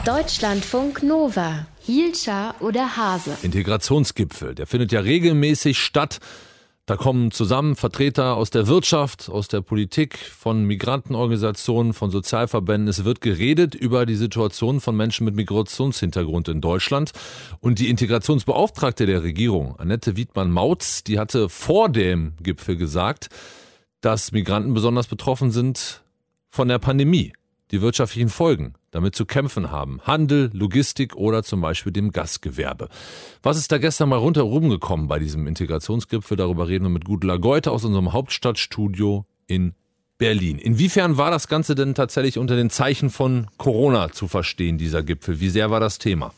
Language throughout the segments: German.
Deutschlandfunk Nova. Hielscher oder Hase? Integrationsgipfel, der findet ja regelmäßig statt. Da kommen zusammen Vertreter aus der Wirtschaft, aus der Politik, von Migrantenorganisationen, von Sozialverbänden. Es wird geredet über die Situation von Menschen mit Migrationshintergrund in Deutschland. Und die Integrationsbeauftragte der Regierung, Annette Wiedmann-Mautz, die hatte vor dem Gipfel gesagt, dass Migranten besonders betroffen sind von der Pandemie, die wirtschaftlichen Folgen damit zu kämpfen haben. Handel, Logistik oder zum Beispiel dem Gastgewerbe. Was ist da gestern mal rundherum gekommen bei diesem Integrationsgipfel? Darüber reden wir mit Gudula Geuter aus unserem Hauptstadtstudio in Berlin. Inwiefern war das Ganze denn tatsächlich unter den Zeichen von Corona zu verstehen, dieser Gipfel? Wie sehr war das Thema?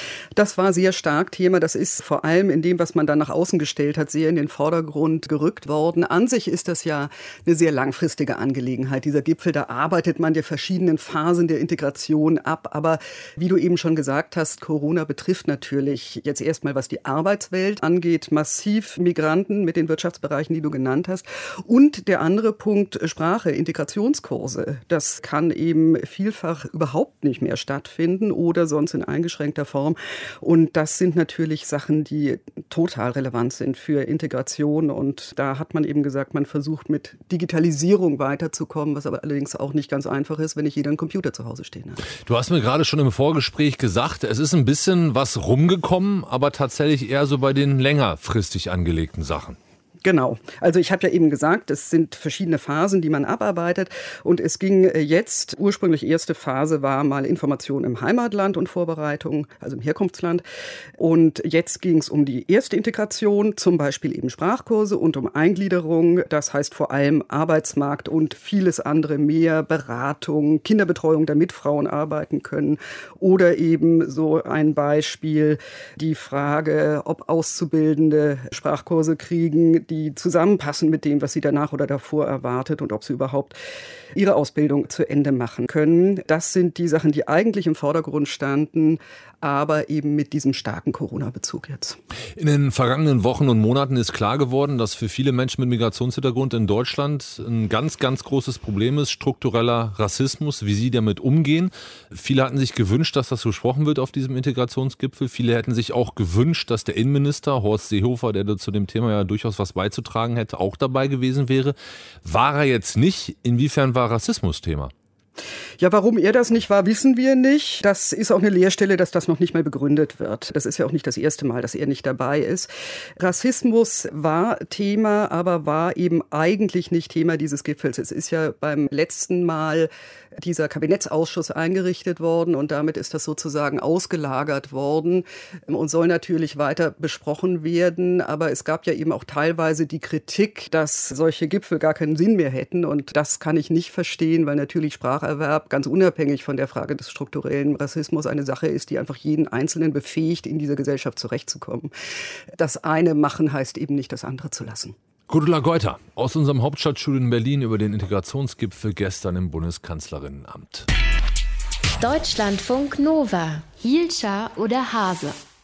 Das war sehr stark Thema. Das ist vor allem in dem, was man dann nach außen gestellt hat, sehr in den Vordergrund gerückt worden. An sich ist das ja eine sehr langfristige Angelegenheit. Dieser Gipfel, da arbeitet man die verschiedenen Phasen der Integration ab. Aber wie du eben schon gesagt hast, Corona betrifft natürlich jetzt erstmal, was die Arbeitswelt angeht, massiv Migranten mit den Wirtschaftsbereichen, die du genannt hast. Und der andere Punkt, Sprache, Integrationskurse. Das kann eben vielfach überhaupt nicht mehr stattfinden oder sonst in eingeschränkter Form. Und das sind natürlich Sachen, die total relevant sind für Integration. Und da hat man eben gesagt, man versucht mit Digitalisierung weiterzukommen, was aber allerdings auch nicht ganz einfach ist, wenn nicht jeder einen Computer zu Hause stehen hat. Du hast mir gerade schon im Vorgespräch gesagt, es ist ein bisschen was rumgekommen, aber tatsächlich eher so bei den längerfristig angelegten Sachen. Genau. Also ich habe ja eben gesagt, es sind verschiedene Phasen, die man abarbeitet. Und es ging jetzt, ursprünglich erste Phase war mal Information im Heimatland und Vorbereitung, also im Herkunftsland. Und jetzt ging es um die erste Integration, zum Beispiel eben Sprachkurse und um Eingliederung. Das heißt vor allem Arbeitsmarkt und vieles andere mehr, Beratung, Kinderbetreuung, damit Frauen arbeiten können. Oder eben so ein Beispiel, die Frage, ob Auszubildende Sprachkurse kriegen, die zusammenpassen mit dem, was sie danach oder davor erwartet und ob sie überhaupt ihre Ausbildung zu Ende machen können. Das sind die Sachen, die eigentlich im Vordergrund standen, aber eben mit diesem starken Corona-Bezug jetzt. In den vergangenen Wochen und Monaten ist klar geworden, dass für viele Menschen mit Migrationshintergrund in Deutschland ein ganz, ganz großes Problem ist, struktureller Rassismus, wie sie damit umgehen. Viele hatten sich gewünscht, dass das besprochen wird auf diesem Integrationsgipfel. Viele hätten sich auch gewünscht, dass der Innenminister Horst Seehofer, der zu dem Thema ja durchaus was beizutragen hätte, auch dabei gewesen wäre. War er jetzt nicht? Inwiefern war Rassismus Thema? Ja, warum er das nicht war, wissen wir nicht. Das ist auch eine Leerstelle, dass das noch nicht mal begründet wird. Das ist ja auch nicht das erste Mal, dass er nicht dabei ist. Rassismus war Thema, aber war eben eigentlich nicht Thema dieses Gipfels. Es ist ja beim letzten Mal dieser Kabinettsausschuss eingerichtet worden und damit ist das sozusagen ausgelagert worden und soll natürlich weiter besprochen werden. Aber es gab ja eben auch teilweise die Kritik, dass solche Gipfel gar keinen Sinn mehr hätten und das kann ich nicht verstehen, weil natürlich Spracherwerb ganz unabhängig von der Frage des strukturellen Rassismus eine Sache ist, die einfach jeden Einzelnen befähigt, in dieser Gesellschaft zurechtzukommen. Das eine machen heißt eben nicht, das andere zu lassen. Gudula Geuter aus unserem Hauptstadtstudio in Berlin über den Integrationsgipfel gestern im Bundeskanzlerinnenamt. Deutschlandfunk Nova. Hielscher oder Hase?